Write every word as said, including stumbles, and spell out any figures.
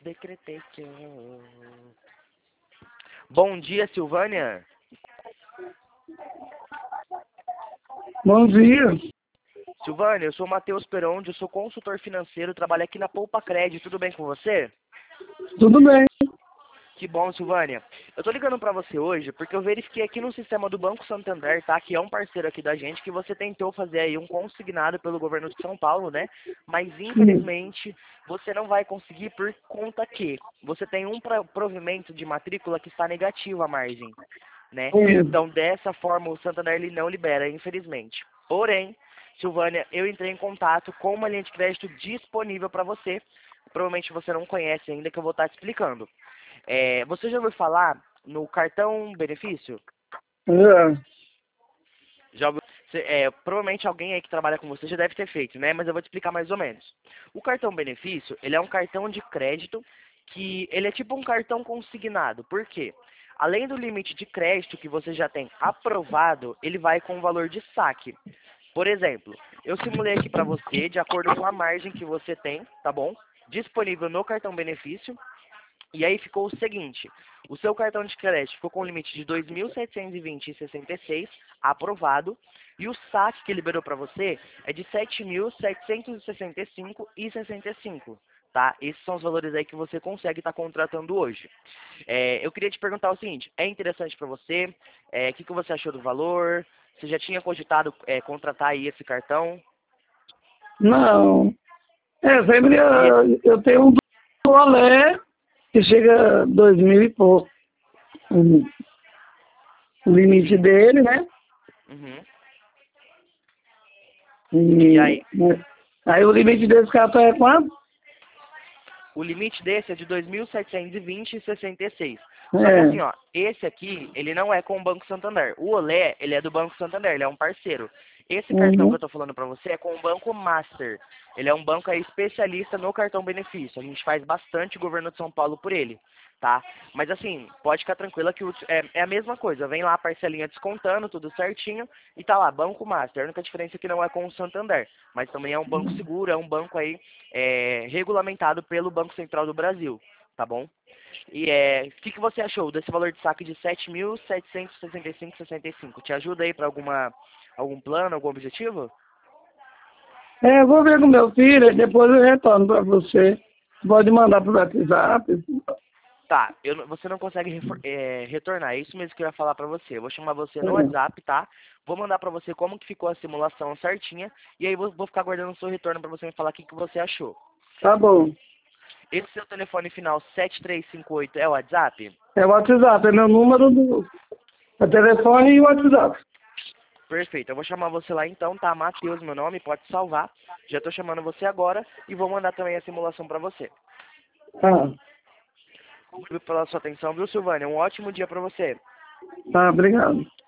decretei que eu... Bom dia, Silvânia. Bom dia. Silvânia, eu sou o Matheus Peronde, eu sou consultor financeiro, trabalho aqui na Poupa Cred, tudo bem com você? Tudo bem? Que bom, Silvânia. Eu tô ligando pra você hoje porque eu verifiquei aqui no sistema do Banco Santander, tá? Que é um parceiro aqui da gente, que você tentou fazer aí um consignado pelo governo de São Paulo, né? Mas Sim. infelizmente você não vai conseguir por conta que você tem um pro- provimento de matrícula que está negativo a margem, né? Sim. Então dessa forma o Santander ele não libera, infelizmente. Porém, Silvânia, eu entrei em contato com uma linha de crédito disponível para você. Provavelmente você não conhece ainda, que eu vou estar te explicando. É, você já ouviu falar no cartão benefício? É. Já ouviu- cê- é, provavelmente alguém aí que trabalha com você já deve ter feito, né? Mas eu vou te explicar mais ou menos. O cartão benefício, ele é um cartão de crédito que ele é tipo um cartão consignado. Por quê? Além do limite de crédito que você já tem aprovado, ele vai com o valor de saque. Por exemplo, eu simulei aqui para você, de acordo com a margem que você tem, tá bom? Disponível no cartão benefício. E aí ficou o seguinte, o seu cartão de crédito ficou com um limite de dois mil setecentos e vinte vírgula sessenta e seis aprovado, e o saque que liberou para você é de sete mil setecentos e sessenta e cinco vírgula sessenta e cinco, tá? Esses são os valores aí que você consegue estar contratando hoje. É, eu queria te perguntar o seguinte, é interessante para você? É, o que, que você achou do valor? Você já tinha cogitado é, contratar aí esse cartão? Não. É, sempre E, eu, eu tenho um do Olé que chega a dois mil e pouco. O o limite sim. dele, né? Uhum. E E, aí, né? Aí o limite desse cartão é quanto? o limite desse é de dois mil setecentos e vinte vírgula sessenta e seis. Só que É. assim, ó, esse aqui, ele não é com o Banco Santander. O Olé, ele é do Banco Santander, ele é um parceiro. Esse cartão que Uhum. eu tô falando pra você é com o Banco Master. Ele é um banco aí especialista no cartão benefício. A gente faz bastante governo de São Paulo por ele, tá? Mas assim, pode ficar tranquila que o- é, é a mesma coisa. Vem lá a parcelinha descontando, tudo certinho, e tá lá, Banco Master. A única diferença é que não é com o Santander, mas também é um banco seguro, é um banco aí é, regulamentado pelo Banco Central do Brasil, tá bom? E é, o que, que você achou desse valor de saque de sete mil setecentos e sessenta e cinco vírgula sessenta e cinco? Te ajuda aí para alguma algum plano, algum objetivo? É, eu vou ver com meu filho, e depois eu retorno para você. Pode mandar pro WhatsApp. Tá, eu, não- você não consegue refor- é, retornar, é isso mesmo que eu ia falar pra você. Eu vou chamar você no É. WhatsApp, tá? Vou mandar pra você como que ficou a simulação certinha, e aí vou, vou ficar aguardando o seu retorno pra você me falar o que, que você achou. Tá bom. Esse seu telefone final sete três cinco oito é o WhatsApp? É o WhatsApp, é meu número do é telefone e o WhatsApp. Perfeito, eu vou chamar você lá então, tá? Matheus, meu nome, pode salvar. Já tô chamando você agora e vou mandar também a simulação pra você. Tá. Obrigado pela sua atenção, viu, Silvânia? Um ótimo dia pra você. Tá, obrigado.